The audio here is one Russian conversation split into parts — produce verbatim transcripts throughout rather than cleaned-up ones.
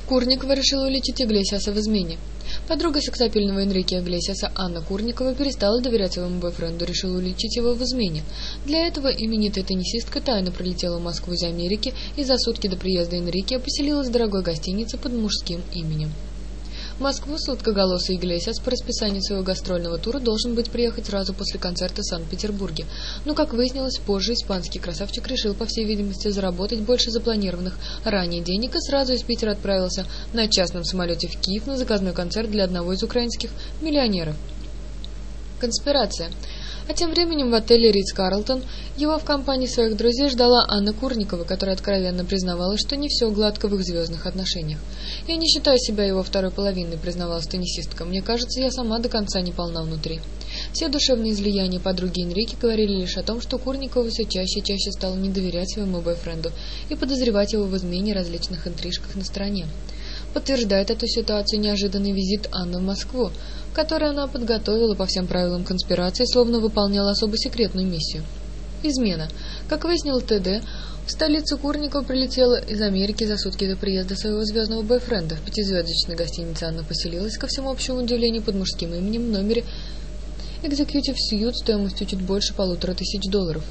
Курникова решила уличить Иглесиаса в измене. Подруга сексапильного Энрике Иглесиаса Анна Курникова перестала доверять своему бойфренду, решила уличить его в измене. Для этого именитая теннисистка тайно прилетела в Москву из Америки и за сутки до приезда Энрике поселилась в дорогой гостинице под мужским именем. В Москву сладкоголосый Иглесиас по расписанию своего гастрольного тура должен быть приехать сразу после концерта в Санкт-Петербурге. Но, как выяснилось, позже испанский красавчик решил, по всей видимости, заработать больше запланированных ранее денег и сразу из Питера отправился на частном самолете в Киев на заказной концерт для одного из украинских миллионеров. Конспирация. А тем временем в отеле Ритц-Карлтон его в компании своих друзей ждала Анна Курникова, которая откровенно признавалась, что не все гладко в их звездных отношениях. «Я не считаю себя его второй половиной», — признавалась теннисистка. «Мне кажется, я сама до конца не полна внутри». Все душевные излияния подруги Энрике говорили лишь о том, что Курникова все чаще и чаще стала не доверять своему бойфренду и подозревать его в измене и различных интрижках на стороне. Подтверждает эту ситуацию неожиданный визит Анны в Москву, который она подготовила по всем правилам конспирации, словно выполняла особо секретную миссию. Измена. Как выяснил ТД, в столицу Курникова прилетела из Америки за сутки до приезда своего звездного бойфренда. В пятизвездочной гостинице Анна поселилась, ко всему общему удивлению, под мужским именем в номере Executive Suite стоимостью чуть больше полутора тысяч долларов.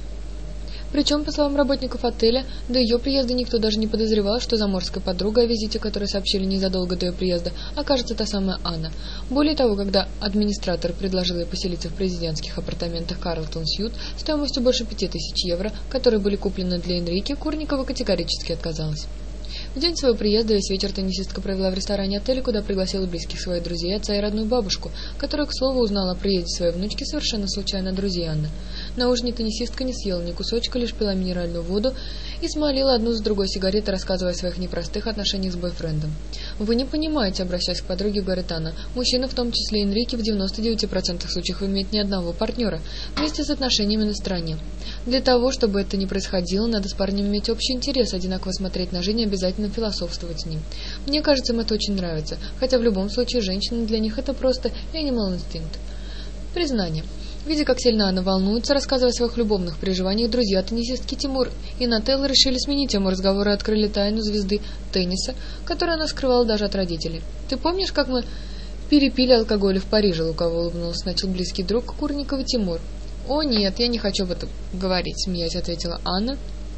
Причем, по словам работников отеля, до ее приезда никто даже не подозревал, что заморская подруга, о визите которой сообщили незадолго до ее приезда, окажется та самая Анна. Более того, когда администратор предложил ей поселиться в президентских апартаментах Карлтон Сьют стоимостью больше пяти тысяч евро, которые были куплены для Энрике, Курникова категорически отказалась. В день своего приезда весь вечер теннисистка провела в ресторане отеля, куда пригласила близких своих друзей, отца и родную бабушку, которая, к слову, узнала о приезде своей внучки совершенно случайно от друзей Анны. На ужине теннисистка не съела ни кусочка, лишь пила минеральную воду и смолила одну за другой сигареты, рассказывая о своих непростых отношениях с бойфрендом. «Вы не понимаете», — обращаясь к подруге, говорит Анна, «мужчина, в том числе Энрике, в девяноста девяти процентах случаев имеет ни одного партнера, вместе с отношениями на стороне. Для того, чтобы это не происходило, надо с парнем иметь общий интерес, одинаково смотреть на жизнь и обязательно философствовать с ним. Мне кажется, им это очень нравится, хотя в любом случае женщины для них это просто animal instinct». Признание. Видя, как сильно она волнуется, рассказывая о своих любовных переживаниях, друзья теннисистки Тимур и Нателла решили сменить тему разговора и открыли тайну звезды тенниса, которую она скрывала даже от родителей. «Ты помнишь, как мы перепили алкоголь в Париже?» — лукаво улыбнулся, начал близкий друг Курникова Тимур. «О нет, я не хочу об этом говорить», — смеясь ответила Анна.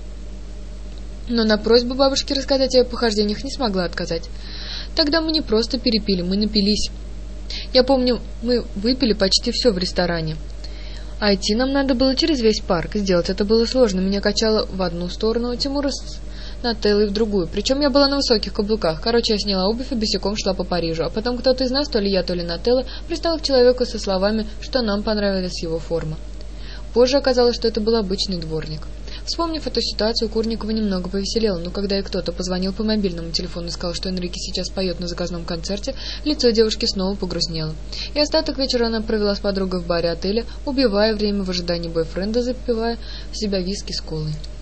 Но на просьбу бабушки рассказать о ее похождениях не смогла отказать. «Тогда мы не просто перепили, мы напились. Я помню, мы выпили почти все в ресторане. А идти нам надо было через весь парк. Сделать это было сложно. Меня качало в одну сторону, Тимура с Нателлой в другую. Причем я была на высоких каблуках. Короче, я сняла обувь и босиком шла по Парижу. А потом кто-то из нас, то ли я, то ли Нателла, пристал к человеку со словами, что нам понравилась его форма. Позже оказалось, что это был обычный дворник. Вспомнив эту ситуацию, Курникова немного повеселела, но когда ей кто-то позвонил по мобильному телефону и сказал, что Энрике сейчас поет на заказном концерте, лицо девушки снова погрустнело. И остаток вечера она провела с подругой в баре отеля, убивая время в ожидании бойфренда, запивая в себя виски с колой.